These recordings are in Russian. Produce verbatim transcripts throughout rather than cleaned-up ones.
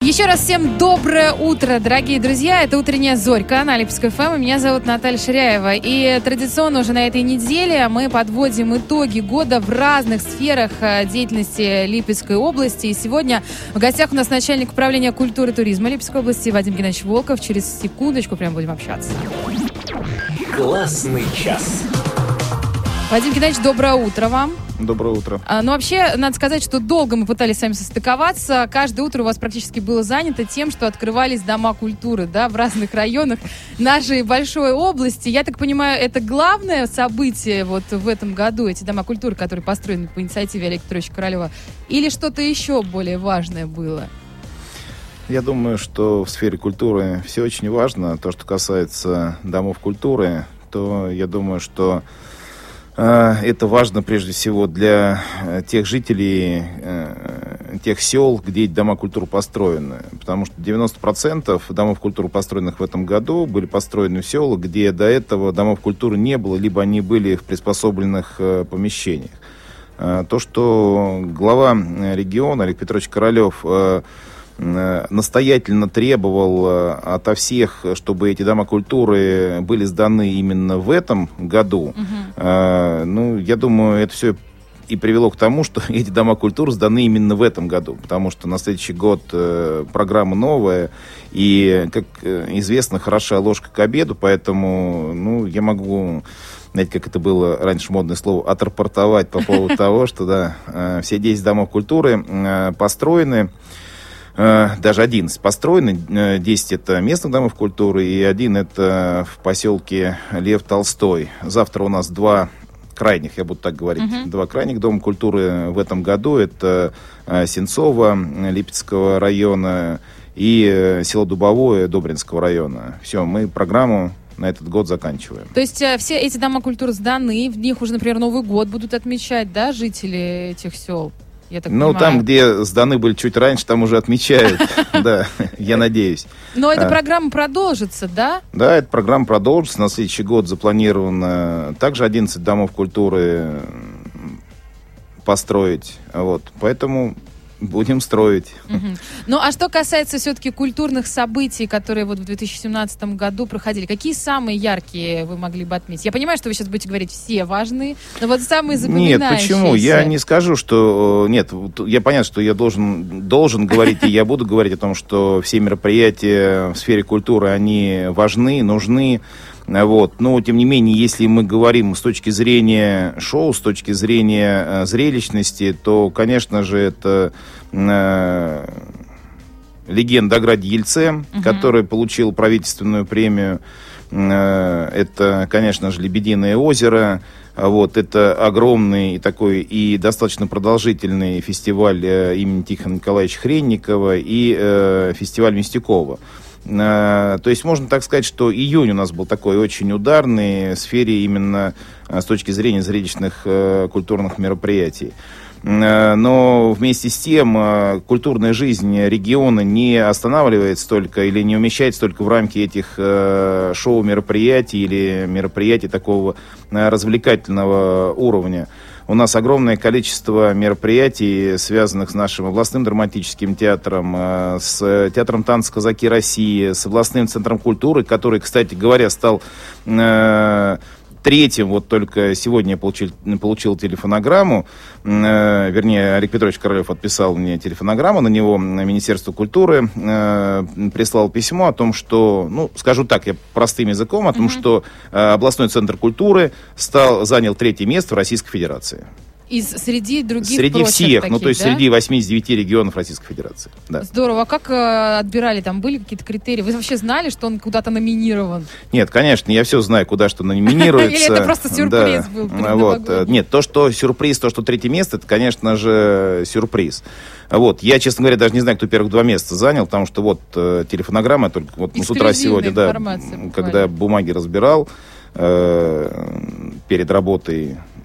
Еще раз всем доброе утро, дорогие друзья. Это «Утренняя зорька» на Липецкой эф эм. Меня зовут Наталья Ширяева. И традиционно уже на этой неделе мы подводим итоги года в разных сферах деятельности Липецкой области. И сегодня в гостях у нас начальник управления культуры и туризма Липецкой области Вадим Геннадьевич Волков. Через секундочку прям будем общаться. Классный час. Вадим Геннадьевич, доброе утро вам. Доброе утро. А, ну, вообще, надо сказать, что долго мы пытались с вами состыковаться. Каждое утро у вас практически было занято тем, что открывались дома культуры, да, в разных районах нашей большой области. Я так понимаю, это главное событие вот в этом году, эти дома культуры, которые построены по инициативе Олега Петровича Королева. Или что-то еще более важное было? Я думаю, что в сфере культуры все очень важно. То, что касается домов культуры, то я думаю, что это важно прежде всего для тех жителей, тех сел, где эти дома культуры построены. Потому что девяносто процентов домов культуры, построенных в этом году, были построены в селах, где до этого домов культуры не было, либо они были в приспособленных помещениях. То, что глава региона Олег Петрович Королев настоятельно требовал ото всех, чтобы эти дома культуры были сданы именно в этом году. Uh-huh. Ну, я думаю, это все и привело к тому, что эти дома культуры сданы именно в этом году, потому что на следующий год программа новая, и, как известно, хороша ложка к обеду, поэтому, ну, я могу, знаете, как это было раньше модное слово, отрапортовать по поводу того, что, да, все десять домов культуры построены. Даже одиннадцать построены, десять это местных домов культуры, и один это в поселке Лев Толстой. Завтра у нас два крайних, я буду так говорить, uh-huh. два крайних дома культуры в этом году. Это Сенцово Липецкого района и село Дубовое Добринского района. Все, мы программу на этот год заканчиваем. То есть все эти дома культуры сданы, в них уже, например, Новый год будут отмечать, да, жители этих сел? Ну, там, где сданы были чуть раньше, там уже отмечают, да, я надеюсь. Но эта программа продолжится, да? Да, эта программа продолжится. На следующий год запланировано также одиннадцать домов культуры построить. Вот, поэтому будем строить. Угу. Ну, а что касается все-таки культурных событий, которые вот в две тысячи семнадцатом году проходили, какие самые яркие вы могли бы отметить? Я понимаю, что вы сейчас будете говорить все важные, но вот самые запоминающиеся. Нет, почему? Я не скажу, что... Нет, я понятно, что я должен, должен говорить, и я буду говорить о том, что все мероприятия в сфере культуры, они важны, нужны. Вот. Но, тем не менее, если мы говорим с точки зрения шоу, с точки зрения э, зрелищности, то, конечно же, это э, легенда о граде Ельце, uh-huh. который получил правительственную премию. Э, это, конечно же, Лебединое озеро. Вот. Это огромный такой и достаточно продолжительный фестиваль э, имени Тихона Николаевича Хренникова и э, фестиваль Мистякова. То есть можно так сказать, что июнь у нас был такой очень ударный в сфере именно с точки зрения зрелищных культурных мероприятий. Но вместе с тем культурная жизнь региона не останавливается только или не умещается только в рамки этих шоу-мероприятий или мероприятий такого развлекательного уровня. У нас огромное количество мероприятий, связанных с нашим областным драматическим театром, с театром танца «Казаки России», с областным центром культуры, который, кстати говоря, стал э, третьим. Вот только сегодня я получил, получил телефонограмму, э, вернее, Олег Петрович Королев отписал мне телефонограмму, на него Министерство культуры э, прислал письмо о том, что, ну, скажу так, я простым языком, о том, mm-hmm. что э, областной центр культуры стал, занял третье место в Российской Федерации. Из, среди других Среди всех, таких, ну то есть да? Среди восьмидесяти девяти регионов Российской Федерации. Да. Здорово. А как э, отбирали? Там были какие-то критерии? Вы вообще знали, что он куда-то номинирован? Нет, конечно, я все знаю, куда что номинируется. Или это просто сюрприз был? Вот. Нет, то, что сюрприз, то, что третье место, это, конечно же, сюрприз. Вот. Я, честно говоря, даже не знаю, кто первых два места занял, потому что вот э, телефонограмма, только вот с утра сегодня, да, когда бумаги разбирал э, перед работой,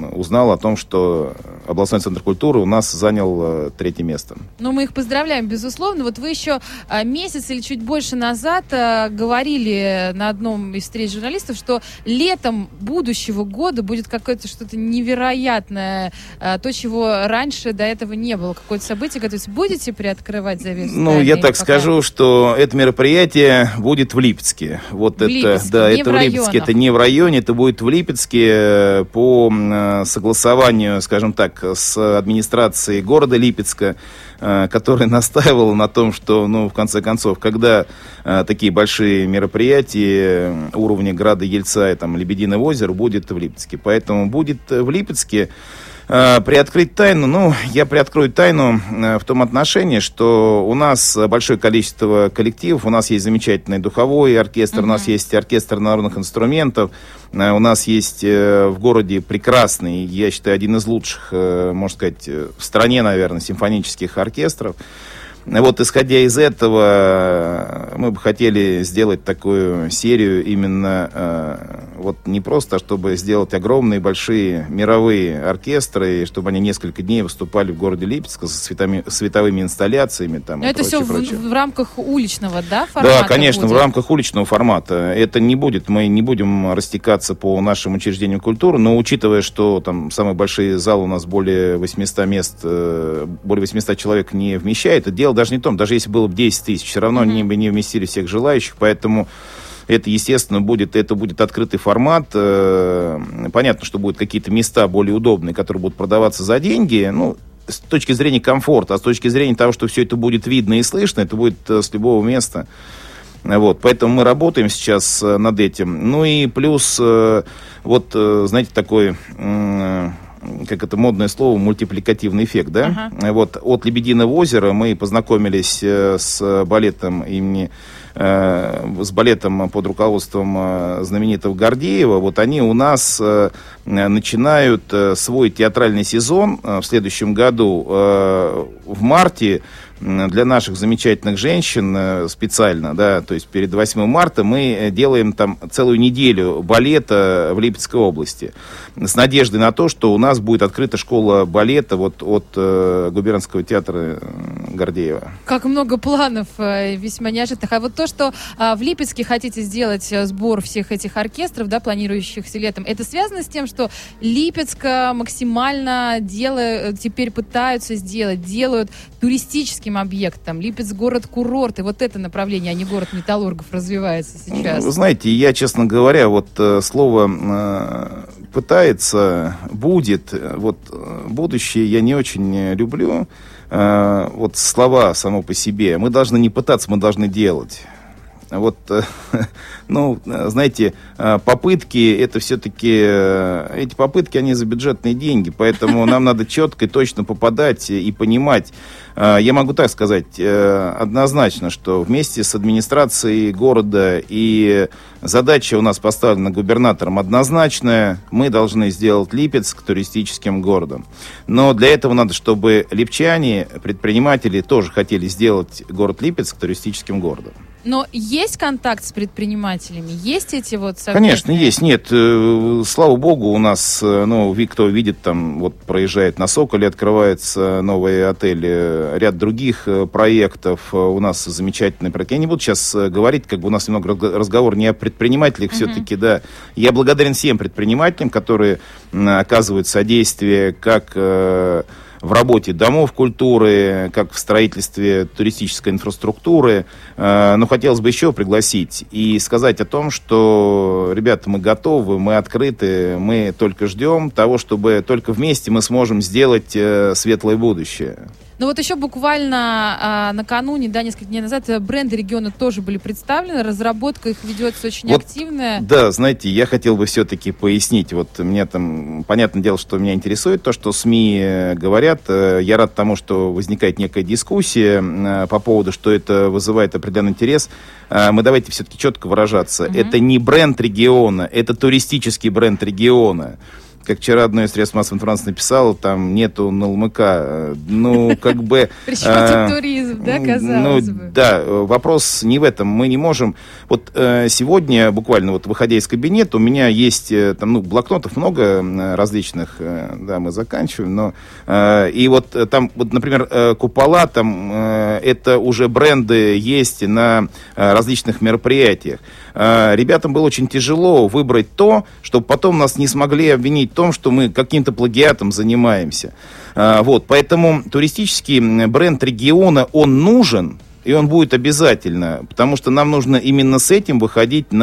узнал о том, что областной центр культуры у нас занял третье место. Ну, мы их поздравляем, безусловно. Вот вы еще месяц или чуть больше назад говорили на одном из встреч журналистов, что летом будущего года будет какое-то что-то невероятное, то, чего раньше до этого не было. Какое-то событие готовится. Будете приоткрывать завесу? Ну, я так пока... скажу, что это мероприятие будет в Липецке. Вот в это, Липецке, да, не это в в Липецке, это не в районе, это будет в Липецке по согласованию, скажем так, с администрацией города Липецка, которая настаивала на том, что, ну, в конце концов, когда а, такие большие мероприятия уровня Града Ельца и там Лебединое озеро будет в Липецке. Поэтому будет в Липецке. Приоткрыть тайну, ну, я приоткрою тайну в том отношении, что у нас большое количество коллективов, у нас есть замечательный духовой оркестр, uh-huh. у нас есть оркестр народных инструментов, у нас есть в городе прекрасный, я считаю, один из лучших, можно сказать, в стране, наверное, симфонических оркестров. Вот, исходя из этого, мы бы хотели сделать такую серию именно э, вот не просто, чтобы сделать огромные, большие мировые оркестры, и чтобы они несколько дней выступали в городе Липецк со светами, световыми инсталляциями. Там, Но и это прочее, все прочее. В, в рамках уличного, да, формата? Да, конечно, будет? в рамках уличного формата. Это не будет, мы не будем растекаться по нашим учреждениям культуры, но учитывая, что там самые большие залы у нас более восемьсот мест, э, более восемьсот человек не вмещает, это дело даже не в том, даже если было бы десять тысяч, все равно mm-hmm. они бы не вместили всех желающих, поэтому это, естественно, будет, это будет открытый формат. Понятно, что будут какие-то места более удобные, которые будут продаваться за деньги, ну, с точки зрения комфорта, а с точки зрения того, что все это будет видно и слышно, это будет с любого места. Вот, поэтому мы работаем сейчас над этим. Ну и плюс, вот, знаете, такой... как это модное слово, мультипликативный эффект, да? Uh-huh. Вот от Лебединого озера мы познакомились с балетом имени, э, с балетом под руководством знаменитого Гордеева. Вот они у нас э, начинают э, свой театральный сезон э, в следующем году э, в марте. Для наших замечательных женщин специально, да, то есть перед восьмым марта мы делаем там целую неделю балета в Липецкой области с надеждой на то, что у нас будет открыта школа балета вот от э, губернского театра Гордеева. Как много планов, э, весьма неожиданных. А вот то, что э, в Липецке хотите сделать сбор всех этих оркестров, да, планирующихся летом, это связано с тем, что Липецк максимально делают, теперь пытаются сделать, делают туристическим объектом. Липецк город-курорт, и вот это направление, а не город металлургов, развивается сейчас. Вы знаете, я, честно говоря, вот слово э, «пытается», «будет», вот будущее я не очень люблю. Э, вот слова само по себе. Мы должны не пытаться, мы должны делать. Вот, ну, знаете, попытки, это все-таки, эти попытки, они за бюджетные деньги, поэтому нам надо четко и точно попадать и понимать. Я могу так сказать, однозначно, что вместе с администрацией города и задача у нас поставлена губернатором однозначная, мы должны сделать Липецк туристическим городом. Но для этого надо, чтобы липчане, предприниматели тоже хотели сделать город Липецк туристическим городом. Но есть контакт с предпринимателями? Есть эти вот совместные? Конечно, есть. Нет, э, слава богу, у нас, э, ну, кто видит, там, вот проезжает на Соколе, открывается новый отель, э, ряд других э, проектов. Э, у нас замечательный проект. Я не буду сейчас э, говорить, как бы у нас немного разговор не о предпринимателях, uh-huh. все-таки, да. Я благодарен всем предпринимателям, которые э, оказывают содействие, как... Э, в работе домов культуры, как в строительстве туристической инфраструктуры. Но хотелось бы еще пригласить и сказать о том, что, ребята, мы готовы, мы открыты, мы только ждем того, чтобы только вместе мы сможем сделать светлое будущее. Ну вот еще буквально а, накануне, да, несколько дней назад бренды региона тоже были представлены, разработка их ведется очень вот, активная. Да, знаете, я хотел бы все-таки пояснить, вот мне там, понятное дело, что меня интересует то, что СМИ говорят, я рад тому, что возникает некая дискуссия по поводу, что это вызывает определенный интерес. Мы давайте все-таки четко выражаться, угу. Это не бренд региона, это туристический бренд региона. как вчера одно из средств массовой информации написало, там нету эн эл эм ка. Ну, как бы... Причем тут туризм, да, казалось бы? Да, вопрос не в этом. Мы не можем... Вот сегодня, буквально вот выходя из кабинета, у меня есть там, ну, блокнотов много различных, да, мы заканчиваем, но... И вот там, вот, например, купола, там это уже бренды есть на различных мероприятиях. Ребятам было очень тяжело выбрать то, чтобы потом нас не смогли обвинить в том, что мы каким-то плагиатом занимаемся. Вот, поэтому туристический бренд региона, он нужен, и он будет обязательно, потому что нам нужно именно с этим выходить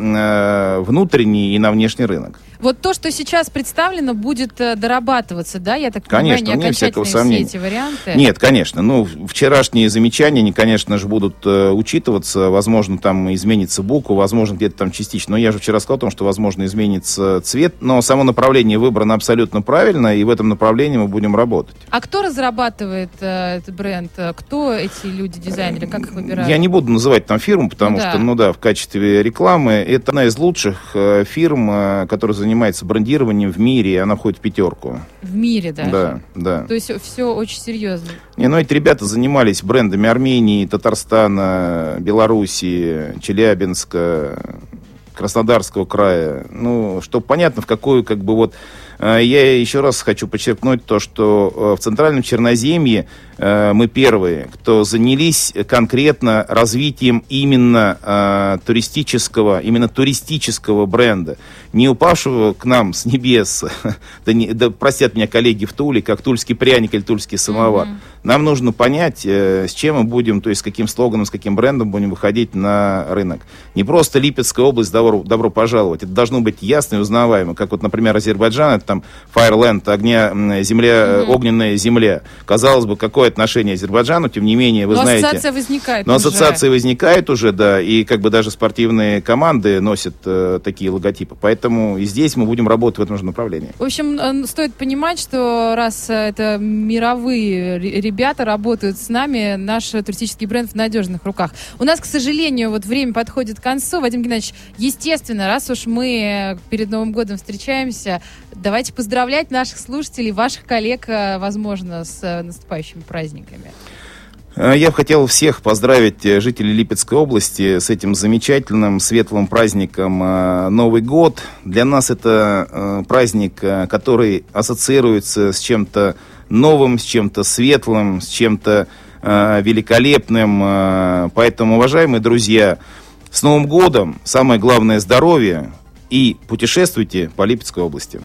на внутренний и на внешний рынок. Вот то, что сейчас представлено, будет дорабатываться, да? Я так конечно, понимаю, не окончательные все эти варианты? Нет, конечно. Ну, вчерашние замечания, они, конечно же, будут э, учитываться. Возможно, там изменится буква, возможно, где-то там частично. Но я же вчера сказал о том, что, возможно, изменится цвет. Но само направление выбрано абсолютно правильно, и в этом направлении мы будем работать. А кто разрабатывает э, этот бренд? Кто эти люди, дизайнеры? Как их выбирают? Я не буду называть там фирму, потому ну, что, да. ну да, в качестве рекламы это одна из лучших э, фирм, э, которая занимается занимается брендированием в мире, и она входит в пятерку. В мире даже? Да, да. То есть все очень серьезно? Не, ну эти ребята занимались брендами Армении, Татарстана, Белоруссии, Челябинска, Краснодарского края. Ну, чтобы понятно, в какую, как бы вот... Я еще раз хочу подчеркнуть то, что в Центральном Черноземье мы первые, кто занялись конкретно развитием именно э, туристического, именно туристического бренда, не упавшего к нам с небес, да, не, да простят меня коллеги в Туле, как тульский пряник или тульский самовар. Mm-hmm. Нам нужно понять, э, с чем мы будем, то есть с каким слоганом, с каким брендом будем выходить на рынок. Не просто Липецкая область, добро, добро пожаловать. Это должно быть ясно и узнаваемо, как вот, например, Азербайджан, это там Fireland, огня, земля, mm-hmm. огненная земля. Казалось бы, какое отношение Азербайджану, тем не менее, вы но знаете... ассоциация возникает Но уже. ассоциация возникает уже, да, и как бы даже спортивные команды носят э, такие логотипы. Поэтому и здесь мы будем работать в этом же направлении. В общем, стоит понимать, что раз это мировые ребята работают с нами, наш туристический бренд в надежных руках. У нас, к сожалению, вот время подходит к концу. Вадим Геннадьевич, естественно, раз уж мы перед Новым годом встречаемся, давайте поздравлять наших слушателей, ваших коллег, возможно, с наступающими праздниками. Я бы хотел всех поздравить жителей Липецкой области с этим замечательным светлым праздником Новый год. Для нас это праздник, который ассоциируется с чем-то новым, с чем-то светлым, с чем-то великолепным. Поэтому, уважаемые друзья, с Новым годом! Самое главное — здоровье, и путешествуйте по Липецкой области.